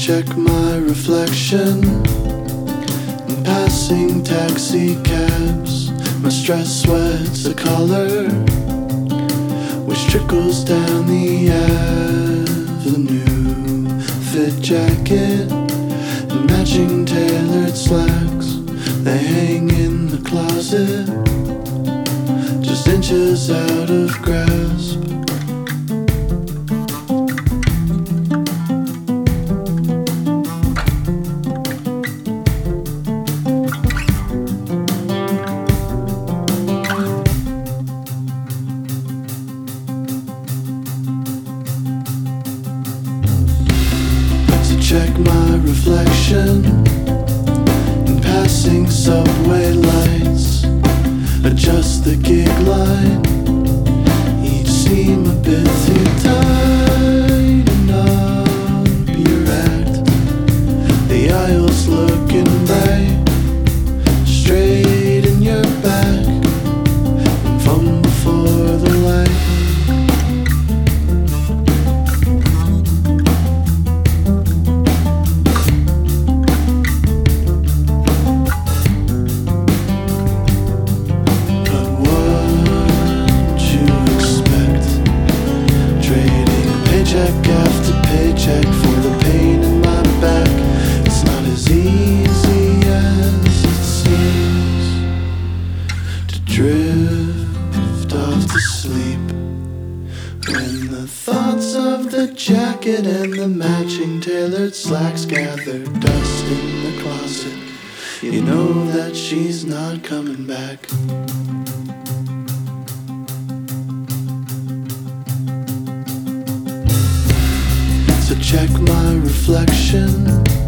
check my reflection in passing taxi cabs. My stress sweats a color which trickles down the avenue. Fit jacket and matching tailored slacks, they hang in the closet, just inches out of grasp. Check my reflection in passing subway lights, adjust the gig line, each seem a bit too tighten up your act. The aisles looking right straight in your back, and from before the light. Paycheck after paycheck for the pain in my back. It's not as easy as it seems to drift off to sleep when the thoughts of the jacket and the matching tailored slacks gather dust in the closet. You know that she's not coming back. So check my reflection